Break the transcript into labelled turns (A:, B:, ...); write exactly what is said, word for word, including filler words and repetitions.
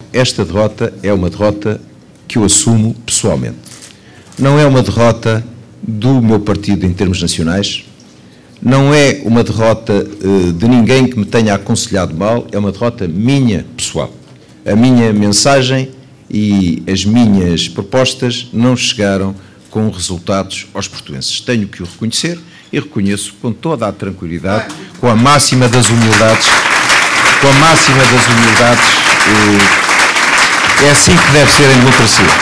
A: esta derrota é uma derrota que eu assumo pessoalmente. Não é uma derrota do meu partido em termos nacionais, não é uma derrota uh, de ninguém que me tenha aconselhado mal, é uma derrota minha, pessoal. A minha mensagem e as minhas propostas não chegaram com resultados aos portuenses. Tenho que o reconhecer e reconheço com toda a tranquilidade, com a máxima das humildades, com a máxima das humildades. Uh, é assim que deve ser em democracia.